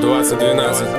2012.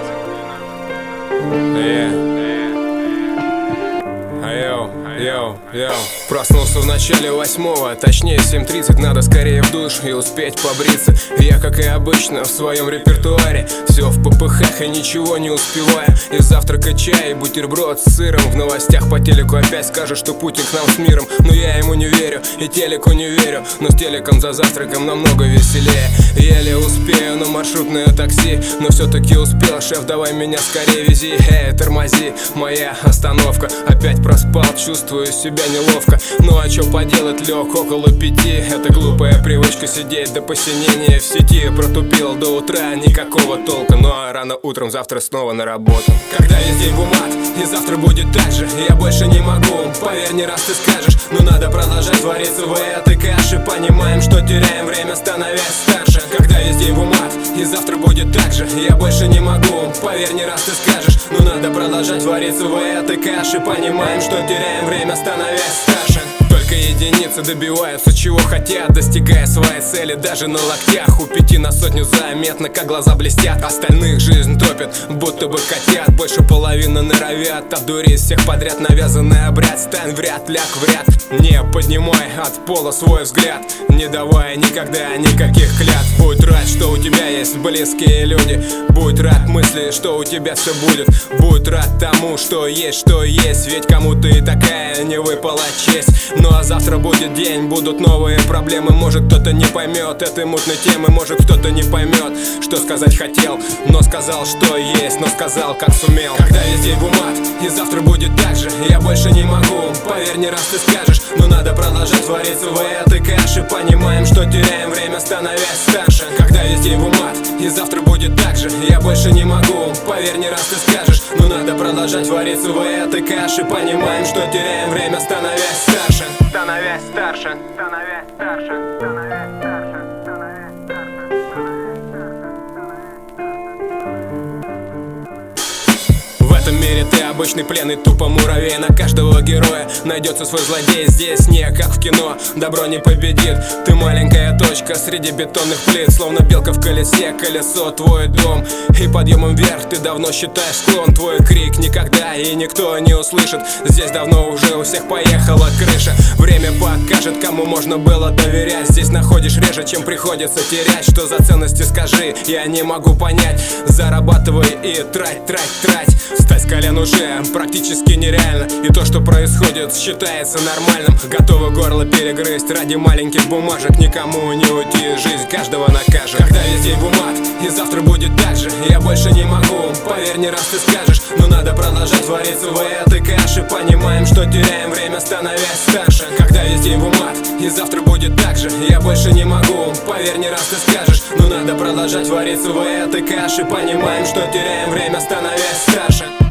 Проснулся в начале 8-го, точнее 7:30. Надо скорее в душ и успеть побриться. Я, как и обычно, в своем репертуаре. Все в ППХ и ничего не успеваю. И завтрака чай, и бутерброд с сыром. В новостях по телеку опять скажут, что Путин к нам с миром. Но я ему не верю, и телеку не верю. Но с телеком за завтраком намного веселее. Еле успею на маршрутное такси, но все-таки успел. Шеф, давай меня скорее вези. Тормози, моя остановка. Опять проспал, чувствую себя неловко. Ну а чё поделать, лег около 5. Это глупая привычка сидеть до посинения в сети. Протупил до утра, никакого толка. Ну а рано утром завтра снова на работу. Когда весь день в умат, и завтра будет так же. Я больше не могу, поверь, не раз ты скажешь. Но надо продолжать вариться в этой каше. Понимаем, что теряем время, становясь старше. Когда весь день в умат, и завтра будет так же. Я больше не могу, поверь, не раз ты скажешь. Но надо продолжать вариться в этой каше. Понимаем, что теряем время, становясь старше. Только единицы добиваются чего хотят, достигая своей цели даже на локтях. У 5 на сотню заметно, как глаза блестят. Остальных жизнь топит, будто бы котят. Больше половины норовят обдурить всех подряд. Навязанный обряд, стань в ряд, ляг в ряд. Не поднимай от пола свой взгляд, не давай никогда никаких клятв. Будь рад, что у тебя есть близкие люди. Будь рад мысли, что у тебя все будет. Будь рад тому, что есть, ведь кому-то и такая не выпала честь. Ну а завтра будет день, будут новые проблемы. Может кто-то не поймет этой мутной темы. Может кто-то не поймет, что сказать хотел, но сказал, что есть, но сказал, как сумел. Когда весь день в умат, и завтра будет так же. Я больше не могу, поверь, не раз ты скажешь. Но надо продолжать вариться в этой каше. Понимаем, что теряем время, становясь старше. Когда весь день в умат, и завтра будет так же. Я больше не могу, поверь, не раз ты скажешь. Но надо продолжать вариться в этой каше. Понимаем, что теряем время, становясь старше. Становясь старше, становясь старше, становясь старше, становясь старше. В этом мире ты обычный пленный, тупо муравей. На каждого героя найдется свой злодей. Здесь не как в кино, добро не победит. Ты маленькая точка среди бетонных плит. Словно белка в колесе, колесо твой дом. И подъемом вверх ты давно считаешь склон. Твой крик никогда и никто не услышит. Здесь давно уже у всех поехала крыша. Время покажет, кому можно было доверять. Здесь находишь реже, чем приходится терять. Что за ценности, скажи, я не могу понять. Зарабатывай и трать, трать, трать. Встать с колен уже практически нереально. И то, что происходит, считается нормальным. Готовы горло перегрызть ради маленьких бумажек. Никому не уйти, жизнь каждого накажет. Когда весь день в умат, и завтра будет так же. Я больше не могу, поверь, не раз ты скажешь. Но надо продолжать вариться в этой каше. Понимаем, что теряем время, становясь старше. Когда весь день в умат, и завтра будет так же. Я больше не могу, поверь, не раз ты скажешь. Но надо продолжать вариться в этой каше. Понимаем, что теряем время, становясь старше.